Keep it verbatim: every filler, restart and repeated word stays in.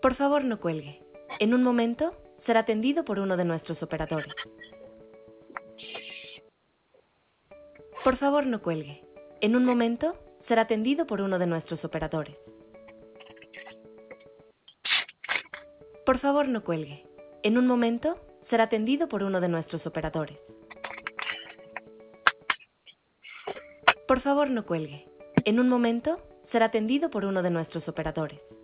Por favor, no cuelgue. En un momento será atendido por uno de nuestros operadores. Por favor, no cuelgue. En un momento será atendido por uno de nuestros operadores. Por favor, no cuelgue. En un momento será atendido por uno de nuestros operadores. Por favor, no cuelgue. En un momento será atendido por uno de nuestros operadores.